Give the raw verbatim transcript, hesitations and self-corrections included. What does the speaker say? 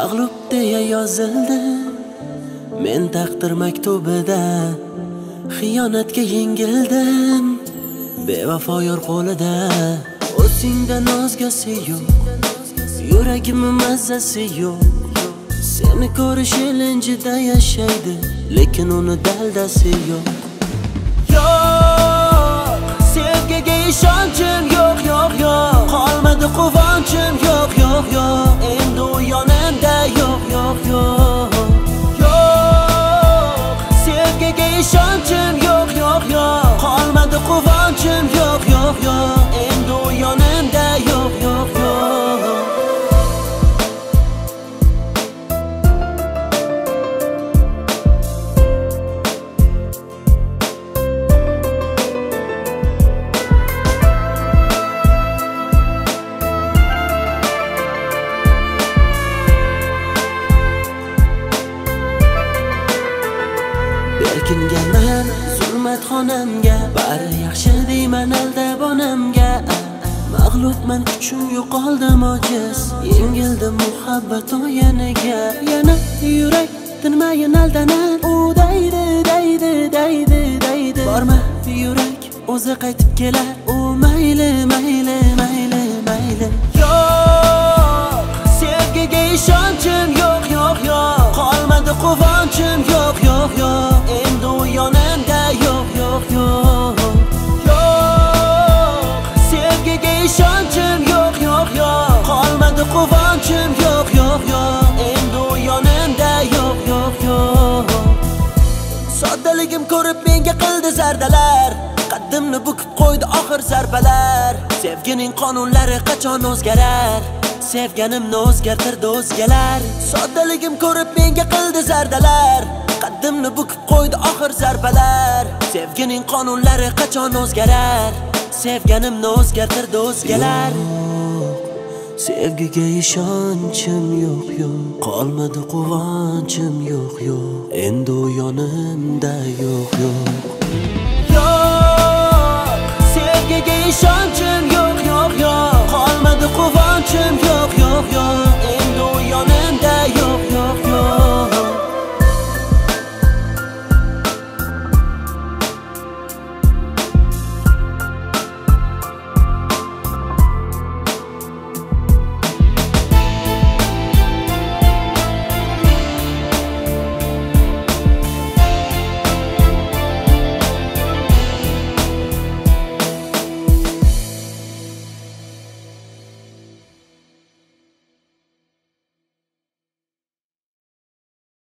mag'lub deya yozildi men taqdir maktubida. Xiyonatga yengildim bevafo yor qo'lida. O'zingda nozgasi yo'q, yuragimning mazzasi yo'q. Seni ko'rish ilinjida yashaydi, lekin uni daldasi yo'q. Yo'q, sevgiga ishonchim yo'q, yo'q, yo'q. Qolmadi quvonchim yo'q, yo'q, yo'q. Endi u yonimda yo'q, yo'q, yo'q. Yo'q, sevgiga ishonchim yo'q, yo'q, yo'q. Qolmadi quvonchim yo'q, yo'q, yo'q. Endi u yonimda yo'q, yo'q, yo'q. Berkinganman zulmat xonamga, bari yaxshi deyman aldab onamga. Mag'lubman, kuchim yo'qoldim ojiz, yengildim muhabbat o'yiniga. Yana yurak tinmayin aldanar, u daydi, daydi, daydi, daydi. Borma yurak, o'zi qaytib kelar, u mayli, mayli, mayli, mayli. Yo'q, sevgiga ishonchim yo'q, yo'q, yo'q. Qolmadi quvonchim yo'q, yo'q, yo'q. Endi u yonimda yo'q, yo'q, yo'q. Yo'q, sevgiga ishonchim yo'q, yo'q, yo'q. Qolmadi quvonchim yo'q, yo'q, yo'q. Endi u yonimda yo'q, yo'q, yo'q. Soddaligim ko'rib menga qildi zardalar, qaddimni bukib qo'ydi oxir zarbalar. Sevgining qonunlari qachon o'zgarar? Sevganimni o'zgartirdi o'zgalar. Soddaligim ko'rib menga qildi zardalar, qaddimni bukib qo'ydi oxir zarbalar. Sevgining qonunlari qachon o'zgarar? Sevganimni o'zgartirdi o'zgalar. Sevgiga ishonchim yo'q, yo'q. Qolmadi quvonchim yo'q, yo'q. Endi u yonimda yo'q, yo'q.